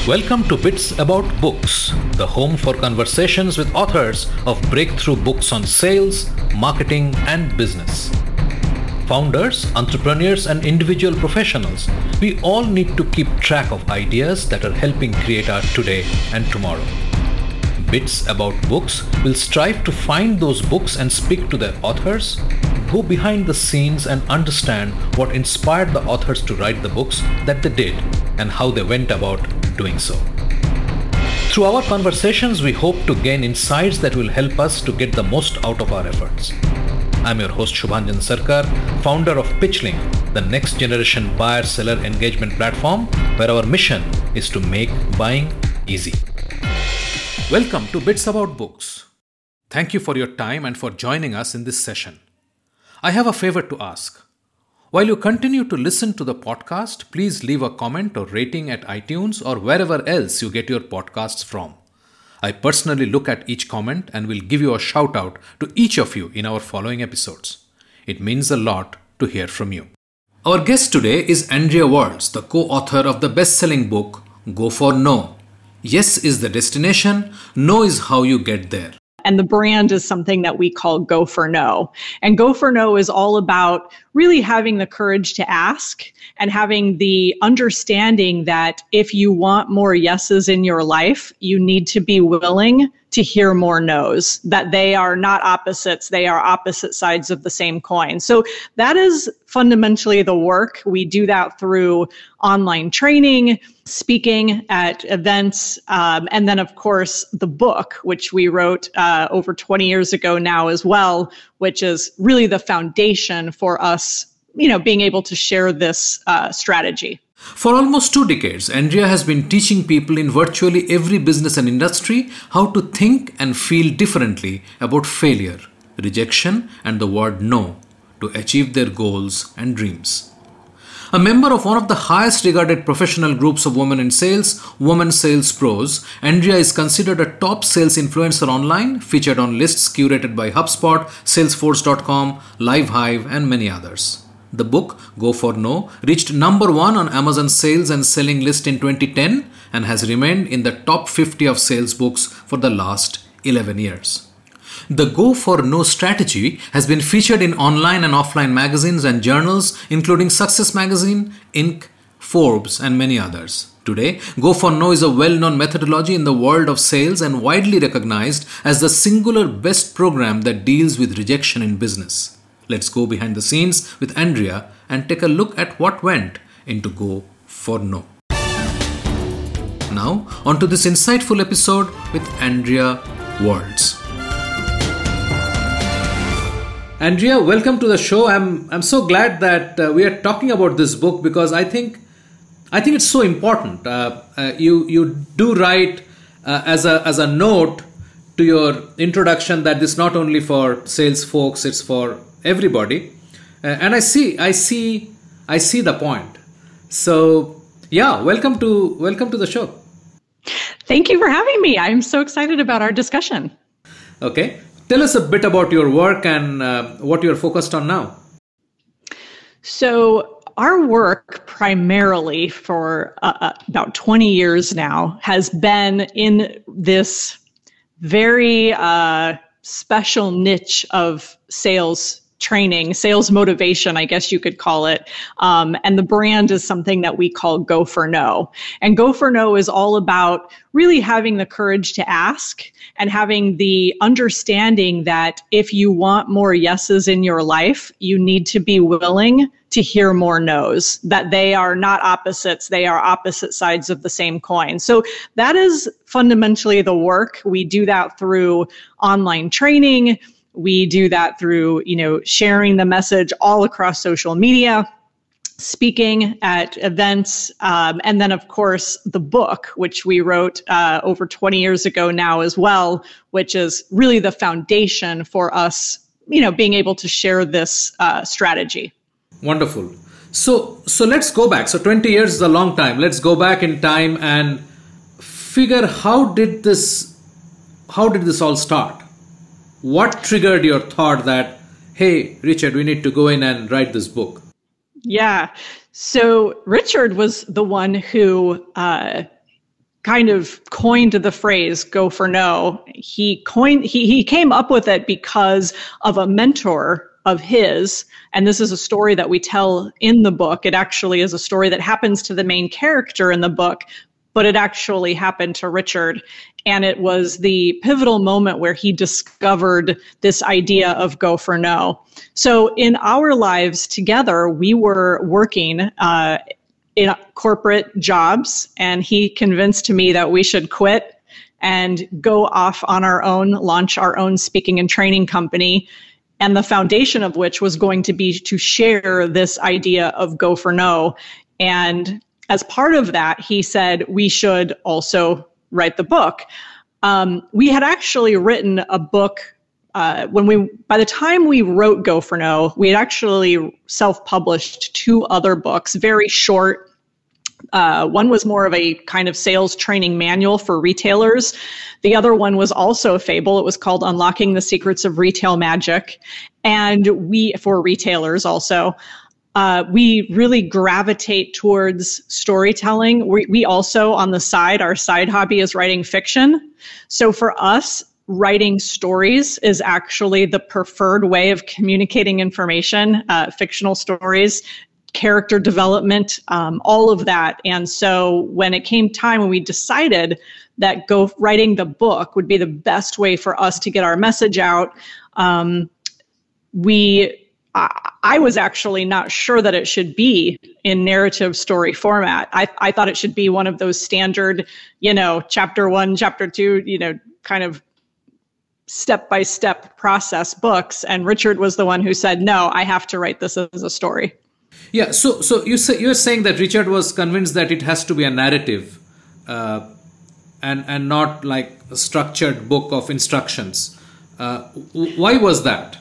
Welcome to Bits About Books, the home for conversations with authors of breakthrough books on sales, marketing, and business. Founders, entrepreneurs, and individual professionals, we all need to keep track of ideas that are helping create our today and tomorrow. Bits About Books will strive to find those books and speak to their authors, go behind the scenes and understand what inspired the authors to write the books that they did and how they went about doing so. Through our conversations, we hope to gain insights that will help us to get the most out of our efforts. I'm your host Shubhanjan Sarkar, founder of PitchLink, the next generation buyer-seller engagement platform where our mission is to make buying easy. Welcome to Bits About Books. Thank you for your time and for joining us in this session. I have a favor to ask. While you continue to listen to the podcast, please leave a comment or rating at iTunes or wherever else you get your podcasts from. I personally look at each comment and will give you a shout out to each of you in our following episodes. It means a lot to hear from you. Our guest today is Andrea Waltz, the co-author of the best-selling book, Go for No. Yes is the destination, no is how you get there. And the brand is something that we call Go for No. And Go for No is all about really having the courage to ask and having the understanding that if you want more yeses in your life, you need to be willing to hear more no's, that they are not opposites, they are opposite sides of the same coin. So that is fundamentally the work. We do that through online training, speaking at events, and then, of course, the book, which we wrote over 20 years ago now as well, which is really the foundation for us, being able to share this strategy. For almost 2 decades, Andrea has been teaching people in virtually every business and industry how to think and feel differently about failure, rejection, and the word no to achieve their goals and dreams. A member of one of the highest regarded professional groups of women in sales, Women Sales Pros, Andrea is considered a top sales influencer online, featured on lists curated by HubSpot, Salesforce.com, LiveHive, and many others. The book, Go for No, reached number 1 on Amazon sales and selling list in 2010 and has remained in the top 50 of sales books for the last 11 years. The Go for No strategy has been featured in online and offline magazines and journals, including Success Magazine, Inc., Forbes, and many others. Today, Go for No is a well-known methodology in the world of sales and widely recognized as the singular best program that deals with rejection in business. Let's go behind the scenes with Andrea and take a look at what went into Go for No. Now, on to this insightful episode with Andrea Waltz. Andrea, welcome to the show. I'm so glad that we are talking about this book because I think it's so important. You do write as a note to your introduction that this is not only for sales folks, it's for everybody, and I see the point. So yeah, welcome to the show. Thank you for having me. I'm so excited about our discussion. Okay, tell us a bit about your work and what you're focused on now. So our work primarily for about 20 years now has been in this very special niche of sales training, sales motivation, I guess you could call it. And the brand is something that we call Go for No. And Go for No is all about really having the courage to ask and having the understanding that if you want more yeses in your life, you need to be willing to hear more no's, that they are not opposites, they are opposite sides of the same coin. So that is fundamentally the work. We do that through online training. We do that through, sharing the message all across social media, speaking at events, and then, of course, the book, which we wrote over 20 years ago now as well, which is really the foundation for us, being able to share this strategy. Wonderful. So let's go back. So 20 years is a long time. Let's go back in time and figure how did this all start? What triggered your thought that, hey, Richard, we need to go in and write this book? Yeah. So Richard was the one who kind of coined the phrase "go for no." He came up with it because of a mentor of his, and this is a story that we tell in the book. It actually is a story that happens to the main character in the book, but it actually happened to Richard. And it was the pivotal moment where he discovered this idea of go for no. So in our lives together, we were working in corporate jobs, and he convinced me that we should quit and go off on our own, launch our own speaking and training company. And the foundation of which was going to be to share this idea of go for no. And as part of that, he said we should also write the book. We had actually written a book by the time we wrote Go for No, we had actually self-published 2 other books, very short. One was more of a kind of sales training manual for retailers. The other one was also a fable. It was called Unlocking the Secrets of Retail Magic. And for retailers also, we really gravitate towards storytelling. We also, on the side, our side hobby is writing fiction. So for us, writing stories is actually the preferred way of communicating information, fictional stories, character development, all of that. And so when it came time, when we decided that writing the book would be the best way for us to get our message out, I was actually not sure that it should be in narrative story format. I thought it should be one of those standard, chapter 1, chapter 2, kind of step-by-step process books. And Richard was the one who said, no, I have to write this as a story. Yeah, so you're saying that Richard was convinced that it has to be a narrative and not like a structured book of instructions. Why was that?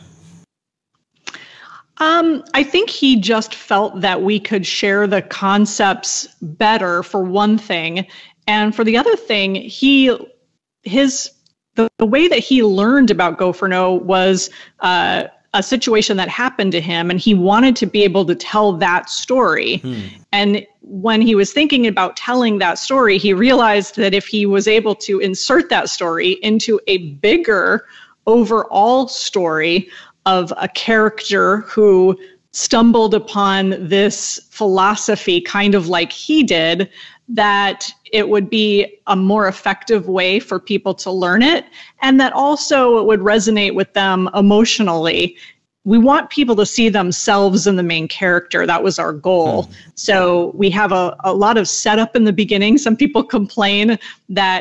I think he just felt that we could share the concepts better, for one thing. And for the other thing, the way that he learned about Go for No was a situation that happened to him, and he wanted to be able to tell that story. And when he was thinking about telling that story, he realized that if he was able to insert that story into a bigger overall story of a character who stumbled upon this philosophy kind of like he did, that it would be a more effective way for people to learn it, and that also it would resonate with them emotionally. We want people to see themselves in the main character. That was our goal. So we have a lot of setup in the beginning. Some people complain that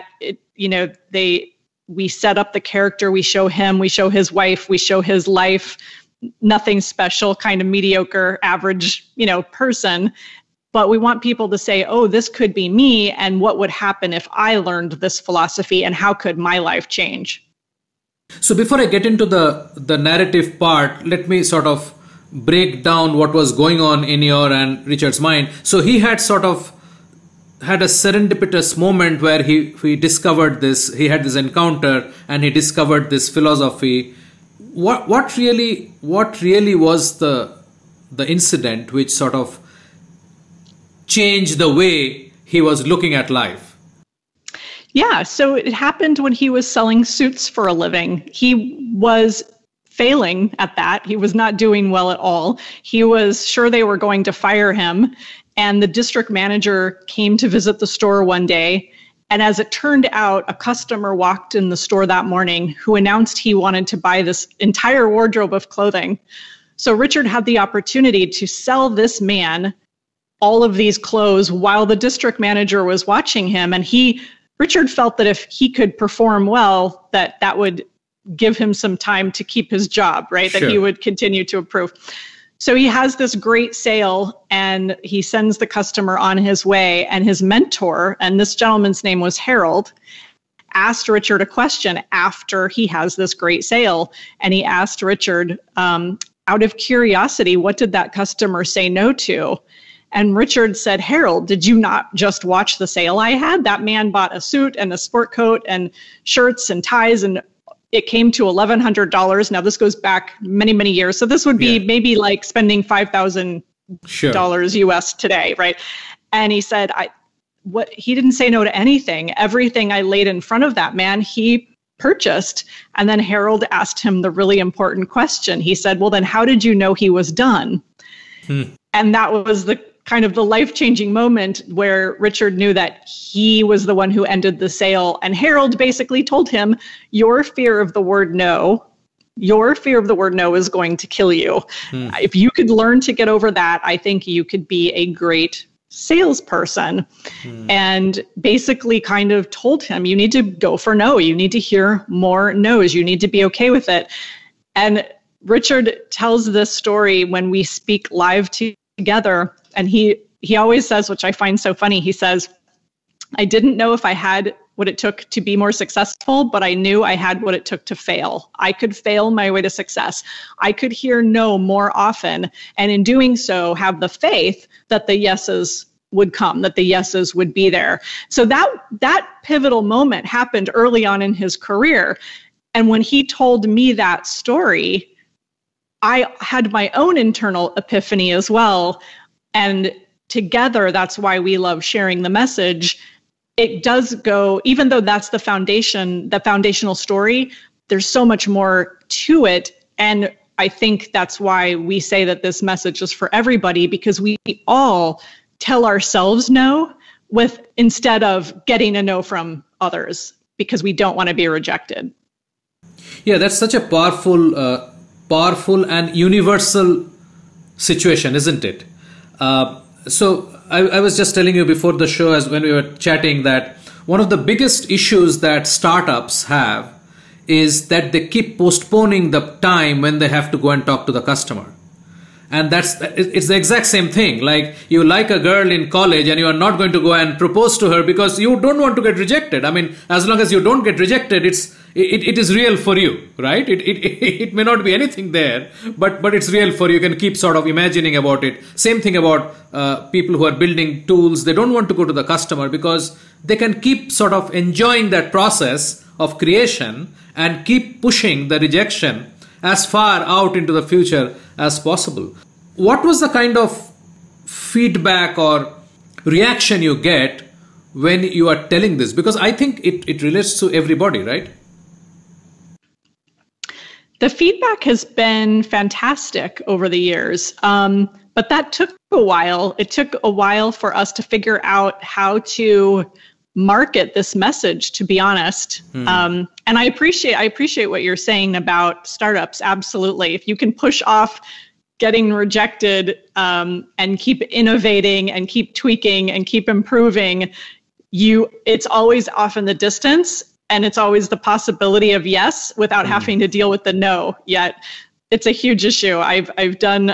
we set up the character, we show him, we show his wife, we show his life, nothing special, kind of mediocre, average, person. But we want people to say, oh, this could be me, and what would happen if I learned this philosophy, and how could my life change? So before I get into the narrative part, let me sort of break down what was going on in your and Richard's mind. So he had sort of had a serendipitous moment where he discovered this, he had this encounter, and he discovered this philosophy. What really was the incident which sort of changed the way he was looking at life? Yeah, so it happened when he was selling suits for a living. He was failing at that. He was not doing well at all. He was sure they were going to fire him. And the district manager came to visit the store one day. And as it turned out, a customer walked in the store that morning who announced he wanted to buy this entire wardrobe of clothing. So Richard had the opportunity to sell this man all of these clothes while the district manager was watching him. And Richard felt that if he could perform well, that would give him some time to keep his job, right? Sure. That he would continue to improve. So he has this great sale, and he sends the customer on his way, and his mentor, and this gentleman's name was Harold, asked Richard a question after he has this great sale. And he asked Richard, out of curiosity, what did that customer say no to? And Richard said, Harold, did you not just watch the sale I had? That man bought a suit and a sport coat and shirts and ties, and it came to $1,100. Now, this goes back many, many years. So this would be maybe like spending $5,000 US today, right? And he said, he didn't say no to anything. Everything I laid in front of that man, he purchased. And then Harold asked him the really important question. He said, well, then how did you know he was done? And that was the kind of the life-changing moment where Richard knew that he was the one who ended the sale. And Harold basically told him, your fear of the word no is going to kill you. If you could learn to get over that, I think you could be a great salesperson. And basically kind of told him, you need to go for no. You need to hear more no's. You need to be okay with it. And Richard tells this story when we speak live together. And he always says, which I find so funny, he says, I didn't know if I had what it took to be more successful, but I knew I had what it took to fail. I could fail my way to success. I could hear no more often. And in doing so, have the faith that the yeses would come, that the yeses would be there. So that pivotal moment happened early on in his career. And when he told me that story, I had my own internal epiphany as well. And together, that's why we love sharing the message. It does go, even though that's the foundational story, there's so much more to it. And I think that's why we say that this message is for everybody, because we all tell ourselves no instead of getting a no from others, because we don't want to be rejected. Yeah, that's such a powerful and universal situation, isn't it? So I was just telling you before the show, as when we were chatting, that one of the biggest issues that startups have is that they keep postponing the time when they have to go and talk to the customer. And it's the exact same thing. Like, you like a girl in college and you are not going to go and propose to her because you don't want to get rejected. I mean, as long as you don't get rejected, it is real for you, right? It may not be anything there, but it's real for you. You can keep sort of imagining about it. Same thing about people who are building tools. They don't want to go to the customer because they can keep sort of enjoying that process of creation and keep pushing the rejection as far out into the future as possible. What was the kind of feedback or reaction you get when you are telling this? Because I think it relates to everybody, right? The feedback has been fantastic over the years, but that took a while. It took a while for us to figure out how to market this message, to be honest. And I appreciate what you're saying about startups. Absolutely. If you can push off getting rejected and keep innovating and keep tweaking and keep improving, it's always off in the distance, and it's always the possibility of yes without having to deal with the no yet. It's a huge issue. I've done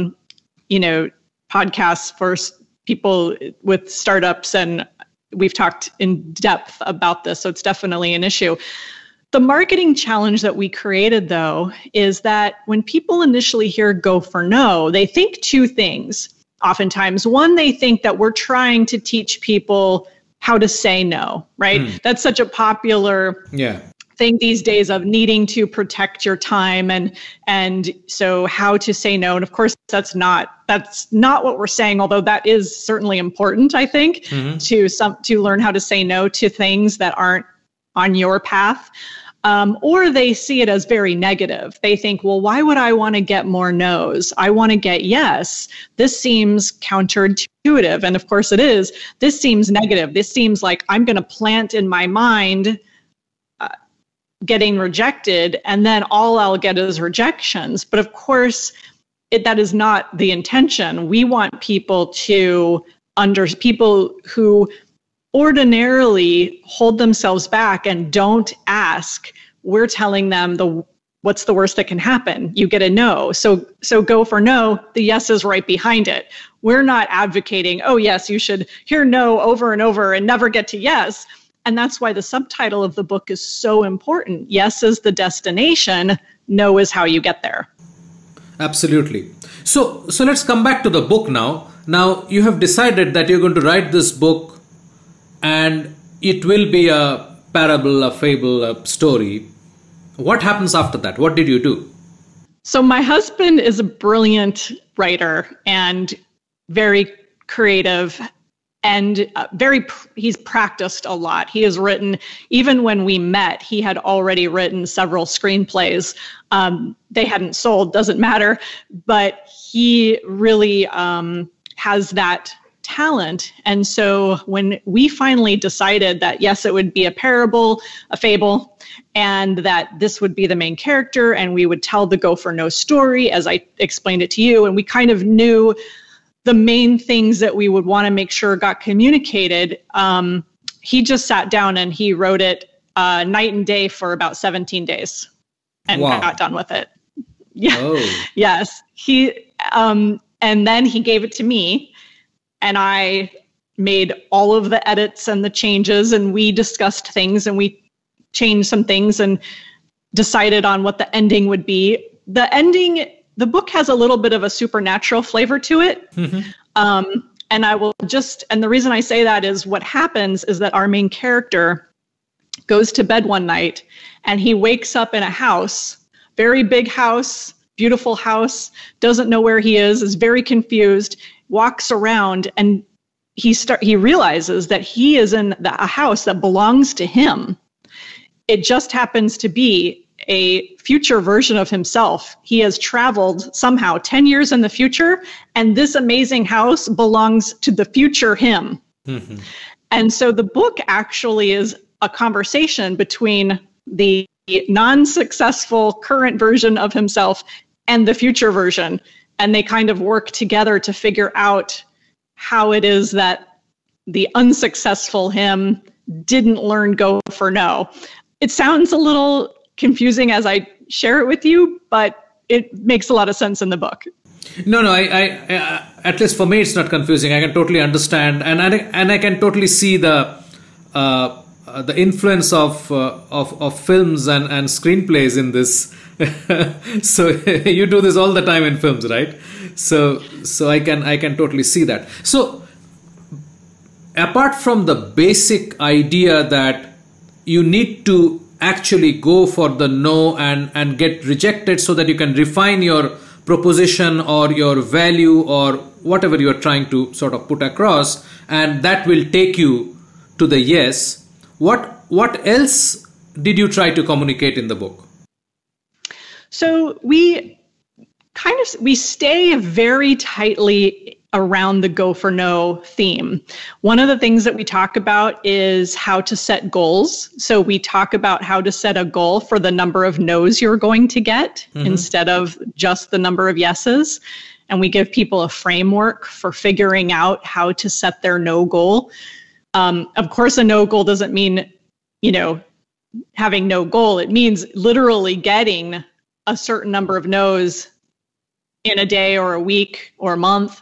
podcasts for people with startups, and we've talked in depth about this, so it's definitely an issue. The marketing challenge that we created, though, is that when people initially hear go for no, they think two things. Oftentimes, one, they think that we're trying to teach people how to say no, right? That's such a popular thing these days, of needing to protect your time and so how to say no. And of course, that's not what we're saying, although that is certainly important, I think, to learn how to say no to things that aren't on your path. Or they see it as very negative. They think, well, why would I want to get more no's? I want to get yes. This seems counterintuitive. And of course it is. This seems negative. This seems like I'm going to plant in my mind getting rejected, and then all I'll get is rejections. But of course, that is not the intention. We want people people who ordinarily hold themselves back and don't ask. We're telling them what's the worst that can happen? You get a no. So go for no. The yes is right behind it. We're not advocating, oh yes, you should hear no over and over and never get to yes. And that's why the subtitle of the book is so important. Yes is the destination. No is how you get there. Absolutely. So let's come back to the book now. Now you have decided that you're going to write this book, and it will be a parable, a fable, a story. What happens after that? What did you do? So my husband is a brilliant writer and very creative. and he's practiced a lot. He has written, even when we met, he had already written several screenplays. They hadn't sold, doesn't matter, but he really has that talent. And so when we finally decided that, yes, it would be a parable, a fable, and that this would be the main character, and we would tell the Go for No story as I explained it to you, and we kind of knew the main things that we would want to make sure got communicated, he just sat down and he wrote it night and day for about 17 days and got done with it. Yeah. Oh. Yes. And then he gave it to me, and I made all of the edits and the changes, and we discussed things, and we changed some things and decided on what the ending would be. The book has a little bit of a supernatural flavor to it. Mm-hmm. And the reason I say that is what happens is that our main character goes to bed one night and he wakes up in a house, very big house, beautiful house, doesn't know where he is very confused, walks around, and he realizes that he is in a house that belongs to him. It just happens to be a future version of himself. He has traveled somehow 10 years in the future, and this amazing house belongs to the future him. Mm-hmm. And so the book actually is a conversation between the non-successful current version of himself and the future version. And they kind of work together to figure out how it is that the unsuccessful him didn't learn Go for No. It sounds a little confusing as I share it with you, but it makes a lot of sense in the book. No, I at least for me, it's not confusing. I can totally understand, and I can totally see the influence of films and screenplays in this. So you do this all the time in films, right? So I can totally see that. So apart from the basic idea that you need to actually go for the no and get rejected so that you can refine your proposition or your value or whatever you're trying to sort of put across, and that will take you to the yes. What else did you try to communicate in the book? So we stay very tightly around the Go for No theme. One of the things that we talk about is how to set goals. So we talk about how to set a goal for the number of no's you're going to get instead of just the number of yeses. And we give people a framework for figuring out how to set their no goal. Of course, a no goal doesn't mean, having no goal. It means literally getting a certain number of no's in a day or a week or a month.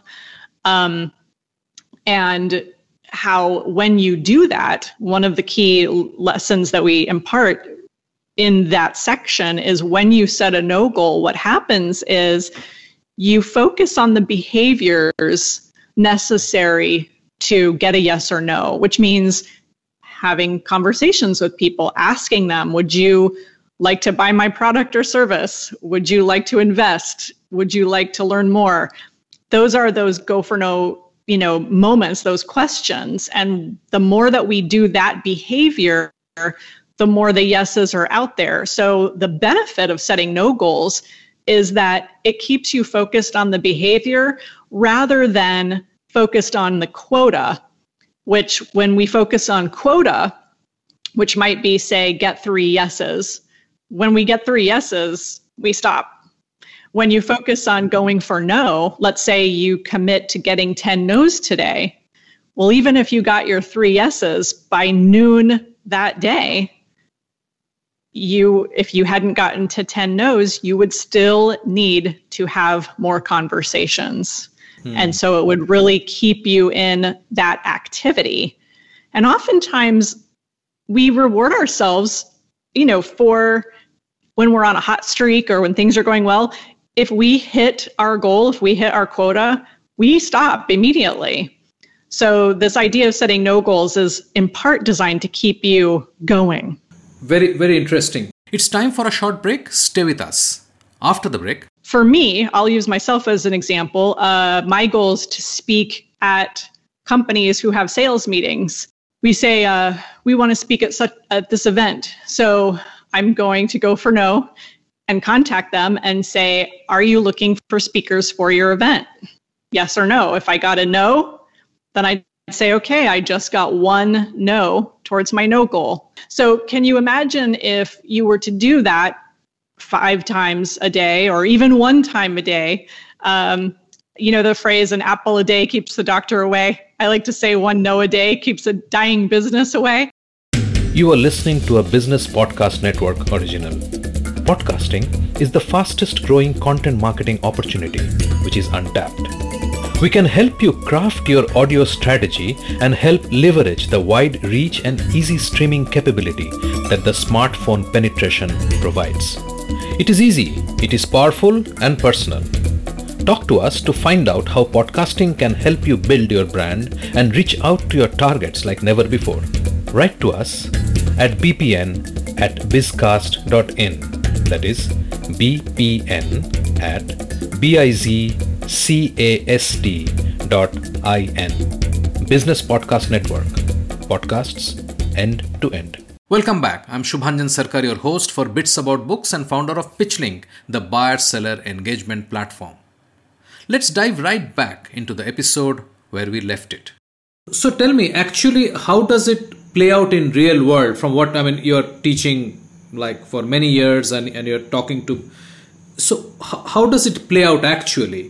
And how when you do that, one of the key lessons that we impart in that section is when you set a no goal, what happens is you focus on the behaviors necessary to get a yes or no, which means having conversations with people, asking them, would you like to buy my product or service? Would you like to invest? Would you like to learn more? Those are those Go for No, moments, those questions. And the more that we do that behavior, the more the yeses are out there. So the benefit of setting no goals is that it keeps you focused on the behavior rather than focused on the quota, which when we focus on quota, which might be, say, get 3 yeses, when we get 3 yeses, we stop. When you focus on going for no, let's say you commit to getting 10 no's today. Well, even if you got your 3 yeses by noon that day, if you hadn't gotten to 10 no's, you would still need to have more conversations. And so it would really keep you in that activity. And oftentimes we reward ourselves, for when we're on a hot streak or when things are going well. If we hit our goal, if we hit our quota, we stop immediately. So this idea of setting no goals is in part designed to keep you going. Very, very interesting. It's time for a short break. Stay with us. After the break. For me, I'll use myself as an example. My goal is to speak at companies who have sales meetings. We say, we want to speak at this event. So I'm going to go for no and contact them and say, are you looking for speakers for your event? Yes or no. If I got a no, then I'd say, okay, I just got one no towards my no goal. So can you imagine if you were to do that 5 times a day or even 1 time a day? The phrase, an apple a day keeps the doctor away. I like to say 1 no a day keeps a dying business away. You are listening to a Business Podcast Network original. Podcasting is the fastest growing content marketing opportunity, which is untapped. We can help you craft your audio strategy and help leverage the wide reach and easy streaming capability that the smartphone penetration provides. It is easy, it is powerful and personal. Talk to us to find out how podcasting can help you build your brand and reach out to your targets like never before. Write to us at bpn@bizcast.in. That is bpn@bizcast.in. Business Podcast Network. Podcasts end to end. Welcome back. I'm Shubhanjan Sarkar, your host for Bits About Books and founder of PitchLink, the buyer-seller engagement platform. Let's dive right back into the episode where we left it. So tell me, actually, how does it play out in real world from what, you're teaching like for many years and you're talking to. So how does it play out actually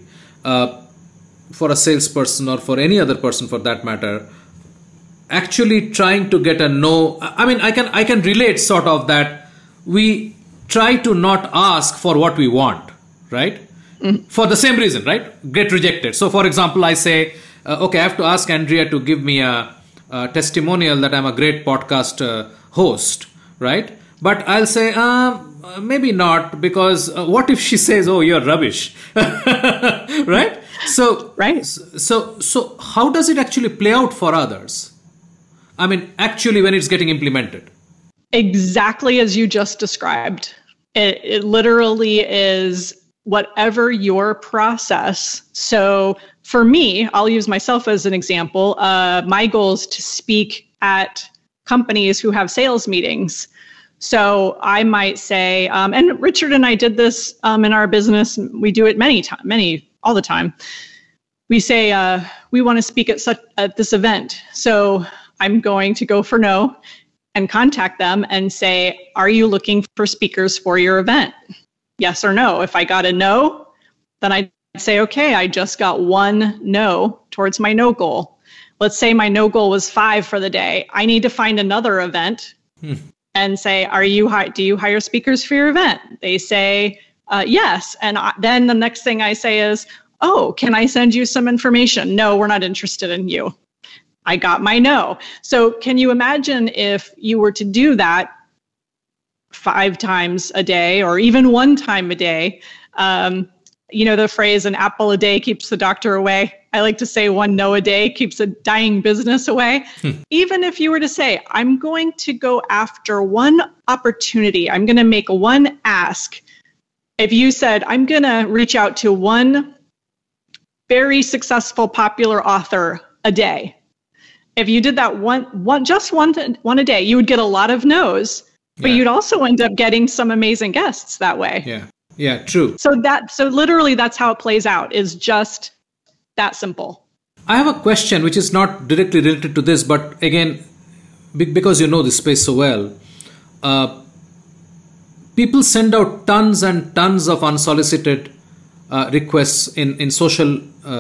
for a salesperson or for any other person for that matter, actually trying to get a no? I can relate sort of that we try to not ask for what we want, right? For the same reason, right? Get rejected. So for example, I say, okay, I have to ask Andrea to give me a testimonial that I'm a great podcast host, right? But I'll say, maybe not, because what if she says, oh, you're rubbish, right? So, right. So how does it actually play out for others? Actually, when it's getting implemented. Exactly as you just described. It literally is whatever your process. So for me, I'll use myself as an example. My goal is to speak at companies who have sales meetings. So I might say, and Richard and I did this in our business. We do it all the time. We say, we want to speak at this event. So I'm going to go for no and contact them and say, are you looking for speakers for your event? Yes or no. If I got a no, then I'd say, okay, I just got 1 no towards my no goal. Let's say my no goal was 5 for the day. I need to find another event and say, do you hire speakers for your event? They say, yes. And then the next thing I say is, oh, can I send you some information? No, we're not interested in you. I got my no. So can you imagine if you were to do that 5 times a day or even 1 time a day? The phrase, an apple a day keeps the doctor away. I like to say 1 no a day keeps a dying business away. Even if you were to say, I'm going to go after 1 opportunity, I'm going to make 1 ask. If you said, I'm going to reach out to 1 very successful, popular author a day. If you did that one a day, you would get a lot of no's, but you'd also end up getting some amazing guests that way. Yeah, true. So literally that's how it plays out, is just that simple. I have a question which is not directly related to this, but again, because you know this space so well, people send out tons and tons of unsolicited requests in social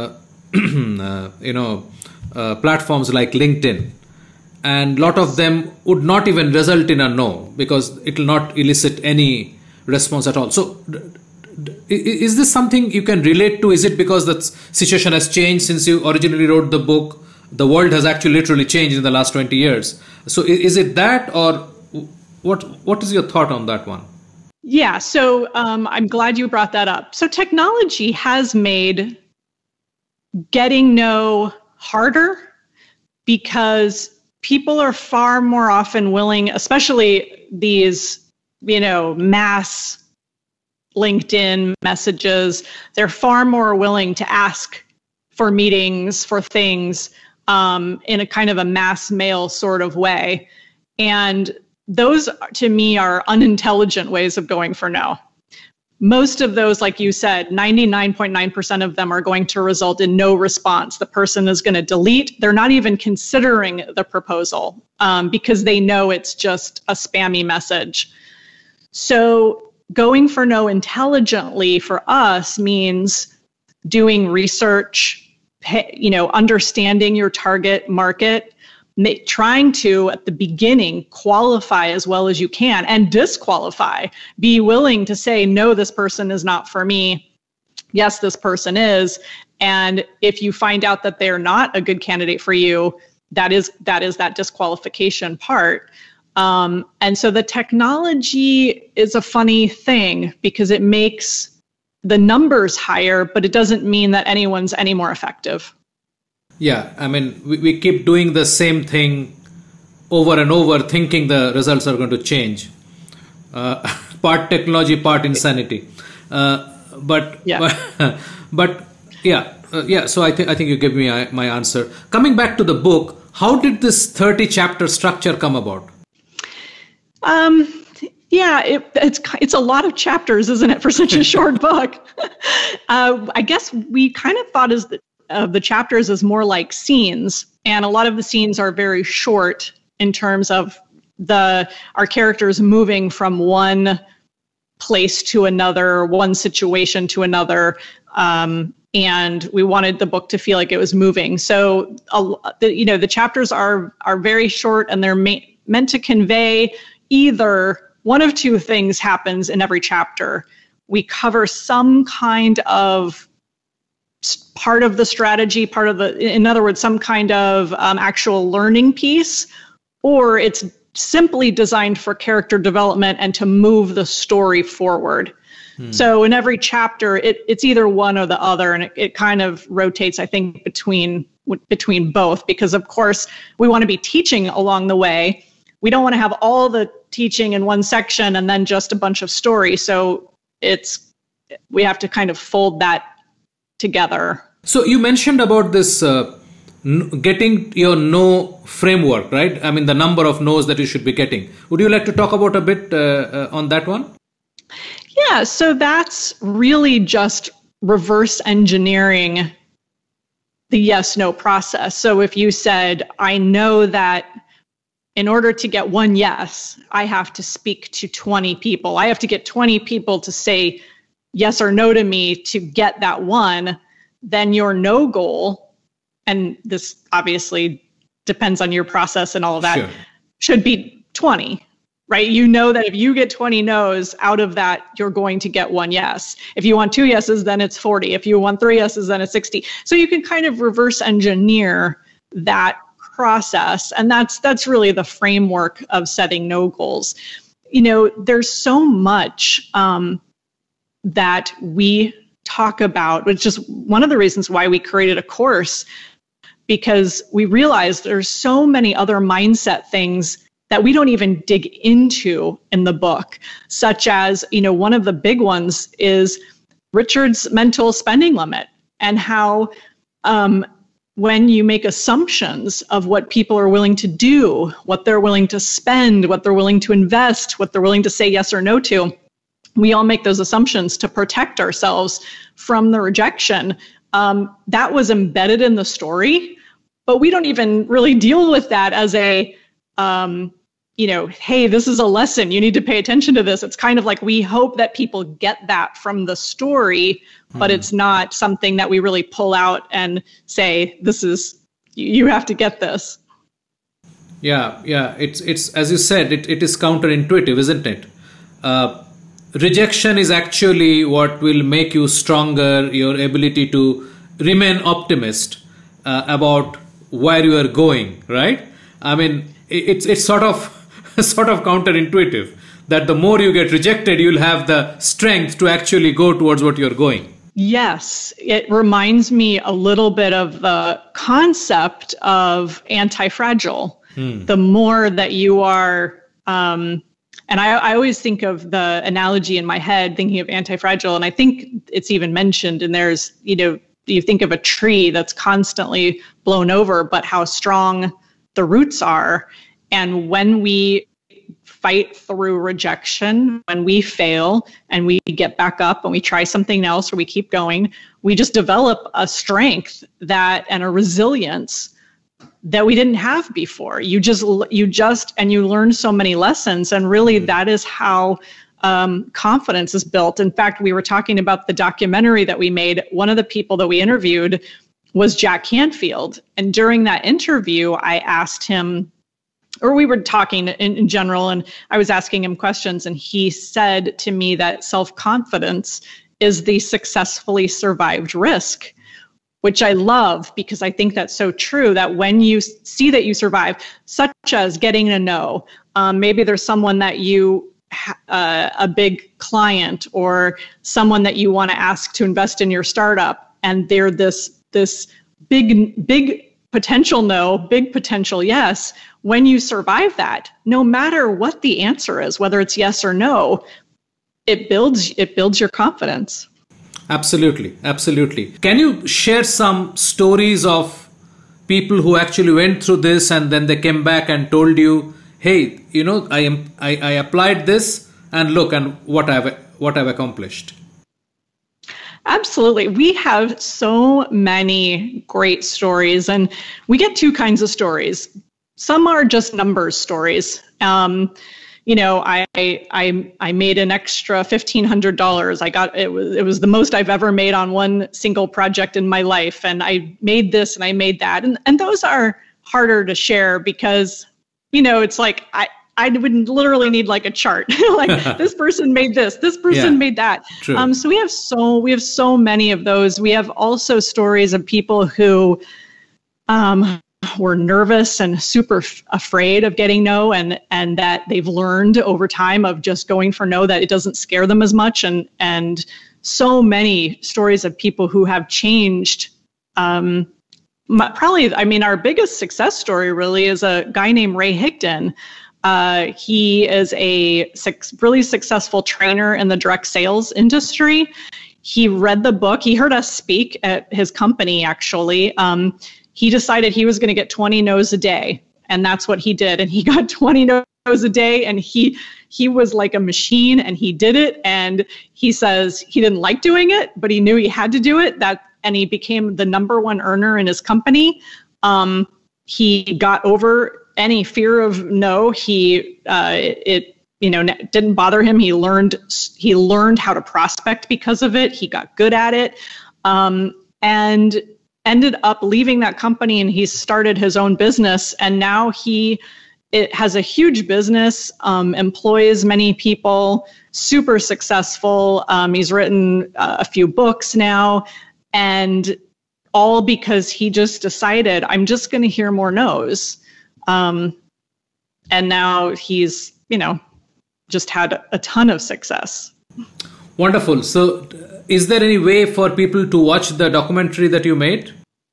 platforms like LinkedIn, and a lot of them would not even result in a no because it will not elicit any response at all. So is this something you can relate to? Is it because the situation has changed since you originally wrote the book? The world has actually literally changed in the last 20 years. So is it that, or what is your thought on that one? Yeah, so I'm glad you brought that up. So technology has made getting no harder because people are far more often willing, especially these, mass LinkedIn messages, they're far more willing to ask for meetings, for things in a kind of a mass mail sort of way. And those, to me, are unintelligent ways of going for no. Most of those, like you said, 99.9% of them are going to result in no response. The person is going to delete. They're not even considering the proposal because they know it's just a spammy message. So going for no intelligently for us means doing research, understanding your target market, trying to, at the beginning, qualify as well as you can and disqualify. Be willing to say, no, this person is not for me. Yes, this person is. And if you find out that they're not a good candidate for you, that is that disqualification part. And so the technology is a funny thing because it makes the numbers higher, but it doesn't mean that anyone's any more effective. Yeah, I mean, we keep doing the same thing over and over, thinking the results are going to change. Part technology, part insanity. But So I think you gave me my answer. Coming back to the book, how did this 30-chapter structure come about? It's a lot of chapters, isn't it, for such a short book? I guess we kind of thought of the chapters as more like scenes, and a lot of the scenes are very short in terms of our characters moving from one place to another, one situation to another, and we wanted the book to feel like it was moving. So the chapters are very short, and they're meant to convey either one of two things happens in every chapter. We cover some kind of part of the strategy, in other words, some kind of actual learning piece, or it's simply designed for character development and to move the story forward. So in every chapter, it's either one or the other, and it kind of rotates, I think, between both, because of course we want to be teaching along the way. We don't want to have all the teaching in one section and then just a bunch of story. So we have to kind of fold that together. So you mentioned about this getting your no framework, right? I mean, the number of no's that you should be getting. Would you like to talk about a bit on that one? Yeah, so that's really just reverse engineering the yes-no process. So if you said, I know that in order to get one yes, I have to speak to 20 people. I have to get 20 people to say yes or no to me to get that one. Then your no goal, and this obviously depends on your process and all of that, should be 20, right? You know that if you get 20 no's out of that, you're going to get one yes. If you want 2 yeses, then it's 40. If you want 3 yeses, then it's 60. So you can kind of reverse engineer that process. And that's really the framework of setting no goals. There's so much that we talk about, which is one of the reasons why we created a course, because we realized there's so many other mindset things that we don't even dig into in the book, such as, one of the big ones is Richard's mental spending limit, and how when you make assumptions of what people are willing to do, what they're willing to spend, what they're willing to invest, what they're willing to say yes or no to, we all make those assumptions to protect ourselves from the rejection. That was embedded in the story, but we don't even really deal with that as a, hey, this is a lesson. You need to pay attention to this. It's kind of like we hope that people get that from the story, but it's not something that we really pull out and say, you have to get this. Yeah. It's as you said, it is counterintuitive, isn't it? Rejection is actually what will make you stronger, your ability to remain optimist about where you are going, right? I mean, it's sort of counterintuitive that the more you get rejected, you'll have the strength to actually go towards what you're going. Yes, it reminds me a little bit of the concept of anti-fragile. The more that you are, and I always think of the analogy in my head, thinking of anti-fragile, and I think it's even mentioned, and there's, you think of a tree that's constantly blown over, but how strong the roots are. And when we fight through rejection, when we fail and we get back up and we try something else or we keep going, we just develop a strength and a resilience that we didn't have before. You learn so many lessons, and really that is how confidence is built. In fact, we were talking about the documentary that we made. One of the people that we interviewed was Jack Canfield. And during that interview, I asked him, or we were talking in general, and I was asking him questions, and he said to me that self-confidence is the successfully survived risk, which I love because I think that's so true, that when you see that you survive, such as getting a no, maybe there's someone that a big client or someone that you want to ask to invest in your startup, and they're this big potential no, big potential yes. When you survive that, no matter what the answer is, whether it's yes or no, it builds your confidence. Absolutely. Can you share some stories of people who actually went through this and then they came back and told you, hey, I applied this and look, and what I've accomplished? Absolutely. We have so many great stories, and we get two kinds of stories. Some are just numbers stories. I made an extra $1,500. It was the most I've ever made on one single project in my life. And I made this and I made that. And those are harder to share because, it's like, I would literally need like a chart, like this person made this person made that. True. So we have so many of those. We have also stories of people who, were nervous and super afraid of getting no, and that they've learned over time of just going for no, that it doesn't scare them as much. And so many stories of people who have changed. Our biggest success story really is a guy named Ray Higdon. He is a really successful trainer in the direct sales industry. He read the book. He heard us speak at his company, actually. He decided he was going to get 20 no's a day, and that's what he did. And he got 20 no's a day, and he was like a machine, and he did it. And he says he didn't like doing it, but he knew he had to do it. And he became the number one earner in his company. He got over any fear of no. It didn't bother him. He learned how to prospect because of it. He got good at it, and ended up leaving that company, and he started his own business. And now it has a huge business, employs many people, super successful. He's written a few books now, and all because he just decided, I'm just going to hear more no's. And now he's, just had a ton of success. Wonderful. So is there any way for people to watch the documentary that you made?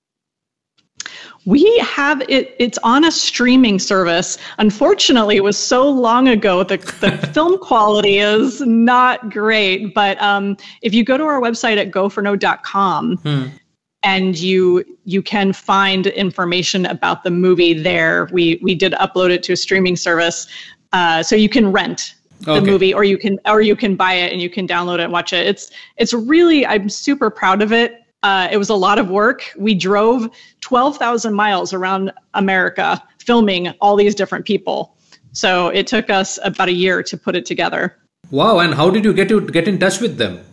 We have it. It's on a streaming service. Unfortunately, it was so long ago. The film quality is not great. But if you go to our website at goforno.com, and you can find information about the movie there. We did upload it to a streaming service, so you can rent the movie, or you can buy it and you can download it and watch it. It's really, I'm super proud of it. It was a lot of work. We drove 12,000 miles around America filming all these different people. So it took us about a year to put it together. Wow. And how did you get in touch with them?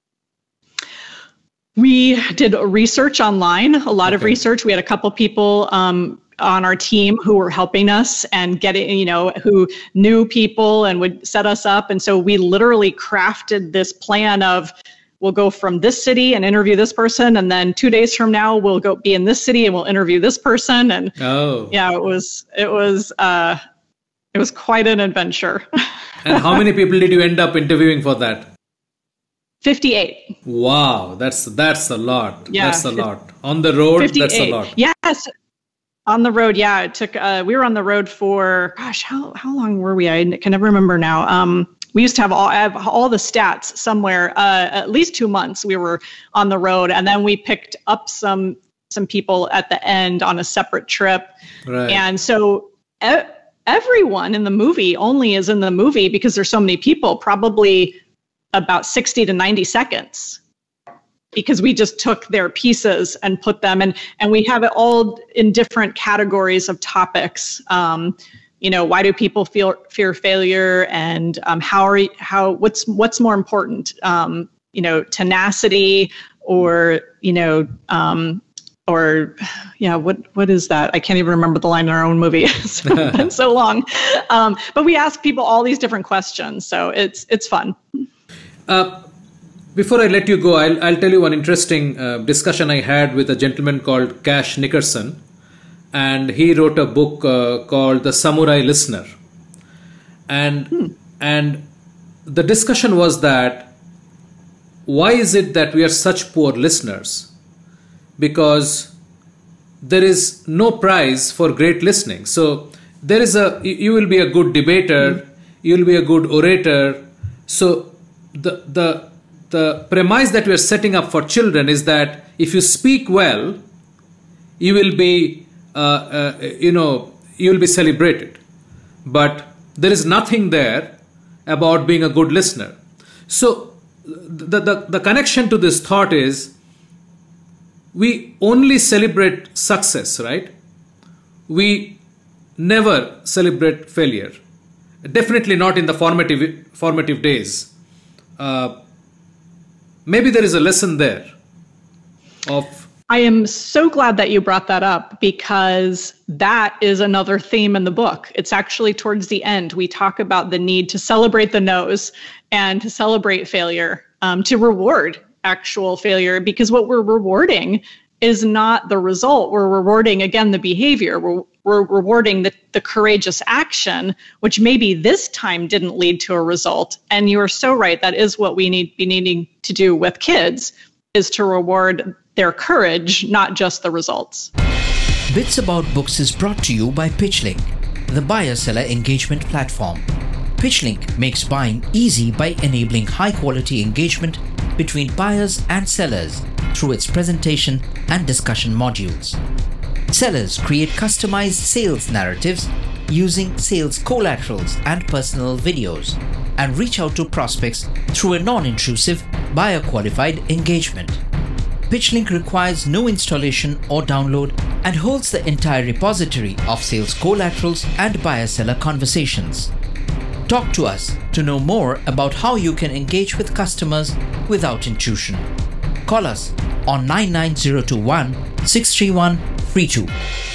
We did research online, a lot of research. We had a couple people on our team who were helping us and who knew people and would set us up. And so we literally crafted this plan of, we'll go from this city and interview this person, and then 2 days from now we'll go be in this city and we'll interview this person. And it was quite an adventure. And how many people did you end up interviewing for that? 58. Wow, that's a lot. Yeah, that's a lot. On the road, 58. That's a lot. Yes. On the road, yeah. It took we were on the road for how long were we? I can never remember now. we used to have all the stats somewhere, at least 2 months we were on the road. And then we picked up some people at the end on a separate trip. Right. And so everyone in the movie only is in the movie because there's so many people, probably about 60 to 90 seconds. Because we just took their pieces and put them and we have it all in different categories of topics. Why do people fear failure, and what's more important? Tenacity, or what is that? I can't even remember the line in our own movie. It's been so long. But we ask people all these different questions, so it's fun. Before I let you go, I'll tell you one interesting discussion I had with a gentleman called Cash Nickerson, and he wrote a book called The Samurai Listener. And the discussion was that why is it that we are such poor listeners? Because there is no prize for great listening. So you will be a good debater, you will be a good orator. So the premise that we are setting up for children is that if you speak well, you will be celebrated. But there is nothing there about being a good listener. So the connection to this thought is we only celebrate success, right? We never celebrate failure. Definitely not in the formative days. Maybe there is a lesson there of... I am so glad that you brought that up, because that is another theme in the book. It's actually towards the end. We talk about the need to celebrate the no's and to celebrate failure, to reward actual failure, because what we're rewarding is not the result. We're rewarding, again, the behavior. We're rewarding the courageous action, which maybe this time didn't lead to a result. And you are so right. That is what we be needing to do with kids, is to reward their courage, not just the results. Bits About Books is brought to you by PitchLink, the buyer-seller engagement platform. PitchLink makes buying easy by enabling high-quality engagement between buyers and sellers through its presentation and discussion modules. Sellers create customized sales narratives using sales collaterals and personal videos, and reach out to prospects through a non-intrusive, buyer-qualified engagement. PitchLink requires no installation or download and holds the entire repository of sales collaterals and buyer-seller conversations. Talk to us to know more about how you can engage with customers without intrusion. Call us on 99021 631 32.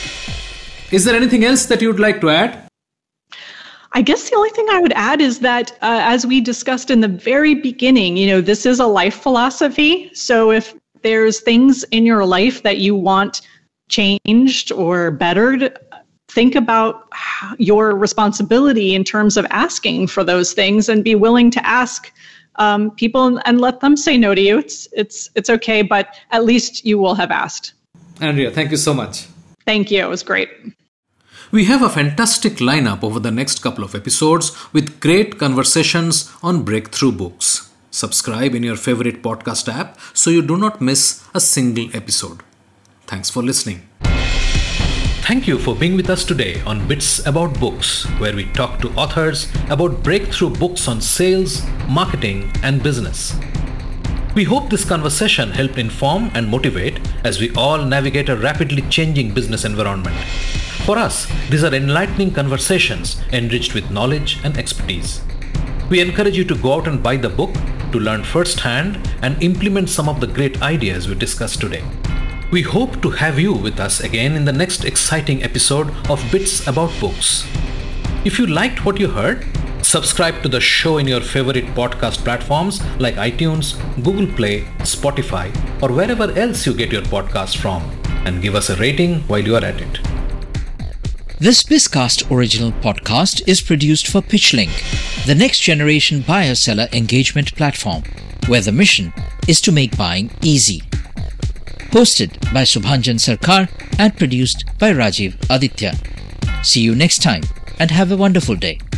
Is there anything else that you would like to add? I guess the only thing I would add is that, as we discussed in the very beginning, this is a life philosophy. So if there's things in your life that you want changed or bettered, think about your responsibility in terms of asking for those things, and be willing to ask people and let them say no to you. It's okay, but at least you will have asked. Andrea, thank you so much. Thank you. It was great. We have a fantastic lineup over the next couple of episodes with great conversations on breakthrough books. Subscribe in your favorite podcast app so you do not miss a single episode. Thanks for listening. Thank you for being with us today on Bits About Books, where we talk to authors about breakthrough books on sales, marketing, and business. We hope this conversation helped inform and motivate as we all navigate a rapidly changing business environment. For us, these are enlightening conversations enriched with knowledge and expertise. We encourage you to go out and buy the book to learn firsthand and implement some of the great ideas we discussed today. We hope to have you with us again in the next exciting episode of Bits About Books. If you liked what you heard, subscribe to the show in your favorite podcast platforms like iTunes, Google Play, Spotify, or wherever else you get your podcast from, and give us a rating while you are at it. This Bizcast original podcast is produced for PitchLink, the next generation buyer-seller engagement platform, where the mission is to make buying easy. Hosted by Subhanjan Sarkar and produced by Rajiv Aditya. See you next time and have a wonderful day.